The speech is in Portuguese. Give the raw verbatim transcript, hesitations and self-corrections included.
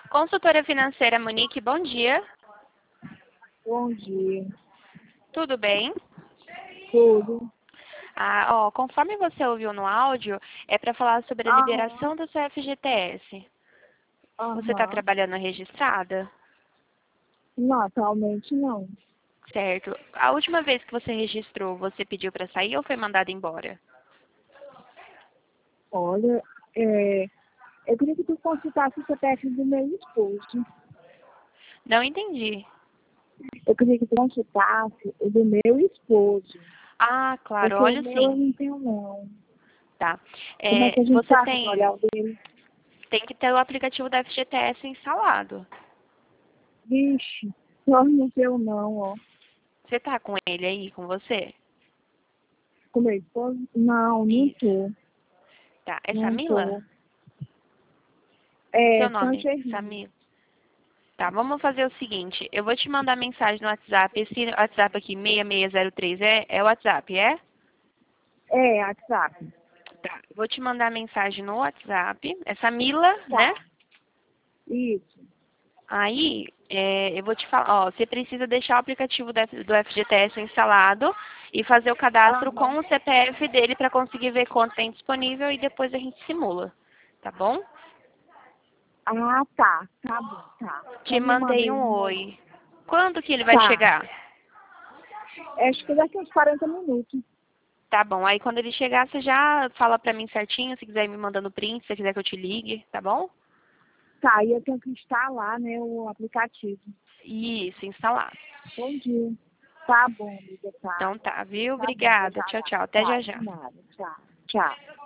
Consultora financeira Monique, bom dia. Bom dia. Tudo bem? Tudo. Ah, ó, conforme você ouviu no áudio, é para falar sobre a Aham. liberação do seu F G T S. Você está Aham. trabalhando registrada? Não, atualmente não. Certo. A última vez que você registrou, você pediu para sair ou foi mandado embora? Olha, é, eu queria que tu consultasse o C P F do meu esposo. Não entendi. Eu queria que tu consultasse o do meu esposo. Ah, claro, Porque o olha meu eu sim. não tenho não. Tá. Como é É, que a gente você faz pra tem, olhar o dele? tem que ter o aplicativo da F G T S instalado. Vixe, eu não tenho não, ó. Você tá com ele aí, com você? Com meu esposo? Não, não Isso. tô. Tá. É Não Samila? tô. É, Seu nome, Sancherrinho. Samila? Tá, vamos fazer o seguinte, eu vou te mandar mensagem no WhatsApp, esse WhatsApp aqui, seis seis zero três, é, é o WhatsApp, é? É, WhatsApp. Tá, vou te mandar mensagem no WhatsApp, essa Mila, né? Tá. Isso. Aí, é, eu vou te falar, ó, você precisa deixar o aplicativo da- do F G T S instalado e fazer o cadastro Aham. com o C P F dele para conseguir ver quanto tem disponível e depois a gente simula, tá bom? Ah, tá. Tá bom, tá. Te Então me manda mandei aí um no meu. oi. Quando que ele vai Tá. chegar? Acho que daqui uns quarenta minutos. Tá bom, aí quando ele chegar, você já fala pra mim certinho, se quiser ir me mandando print, se você quiser que eu te ligue, tá bom? Tá, e eu tenho que instalar, né, o aplicativo. Isso, instalar. Bom dia. Tá bom, amiga, tá. Então tá, viu? Tá bom, vou Obrigada. já Tchau, lá. tchau. Até Tá, já de já. nada. Tchau. Tchau.